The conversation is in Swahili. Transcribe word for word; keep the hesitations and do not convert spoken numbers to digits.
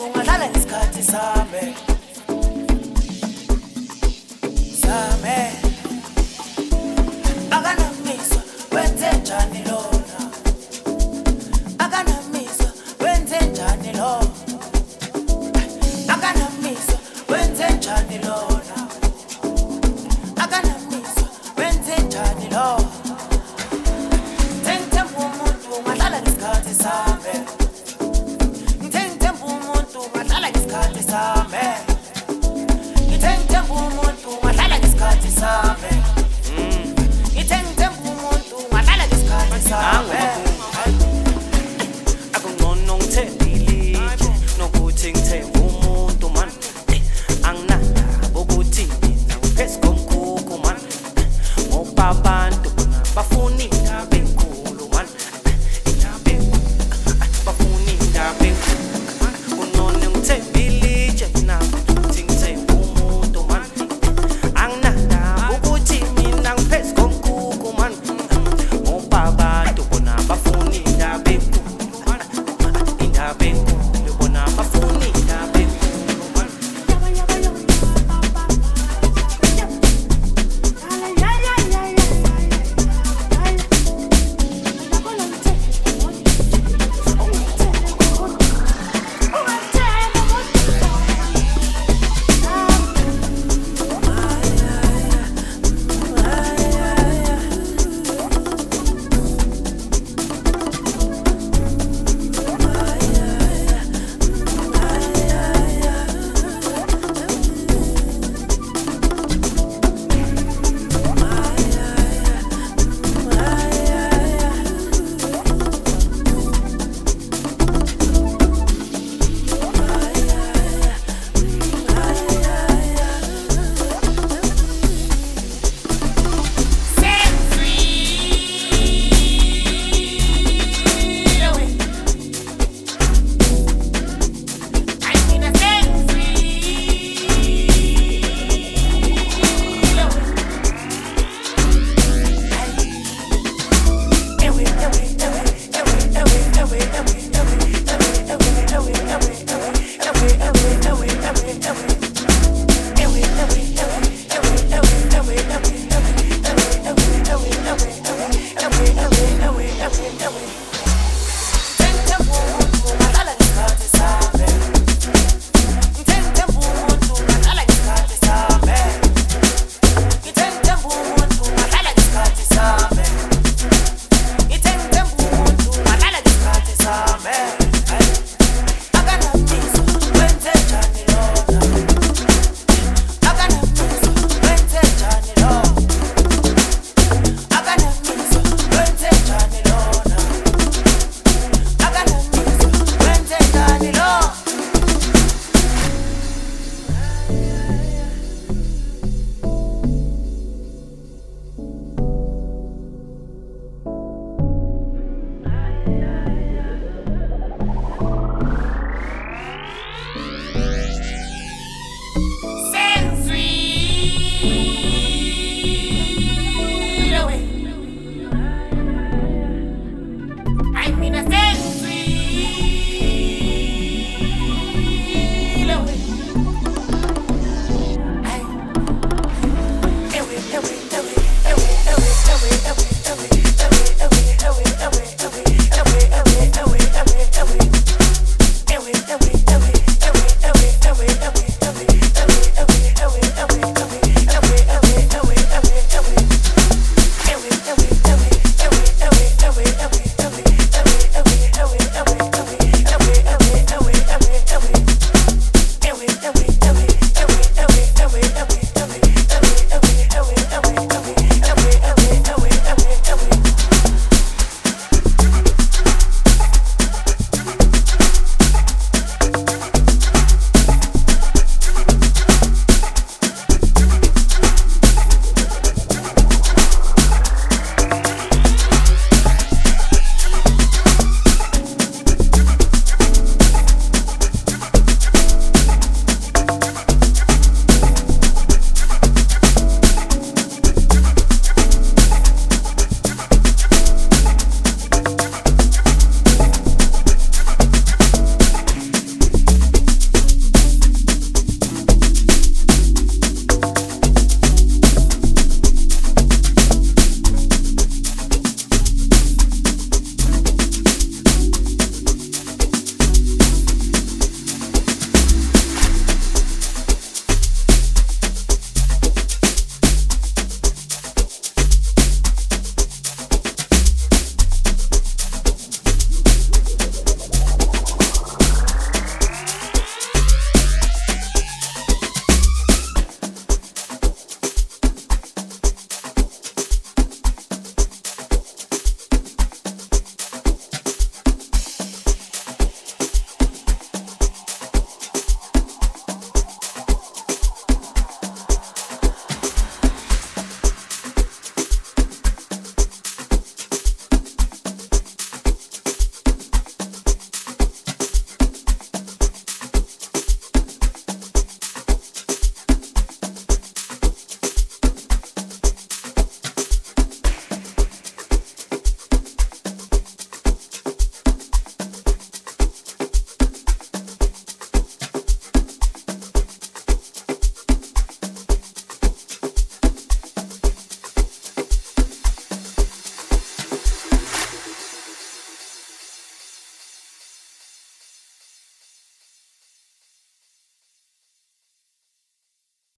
ungadlala isikhathi sami sami akanamizwa wenze njani lona akanamizwa wenze njani lona akanamizwa wenze njani lona akanamizwa wenze njani lona Ngithemba umuntu ungadlala isikhathi sami Ngithemba umuntu ungadlala isikhathi sami Ngithemba umuntu ungadlala isikhathi sami Ngithemba umuntu ungadlala isikhathi sami Akungcono ngithembile nokuthi ngithemba umuntu man anginandaba ukuthi mina ngiphezu komkhukhu man ngoba abantu bona bafuna indaba enkulu man indaba enkulu bafuna indaba enkulu kungcono ngithembile nje mina ukuthi ngithemba umuntu man anginandaba ukuthi mina ngiphezu komkhukhu man ngoba abantu bona bafuna indaba enkulu indaba enkulu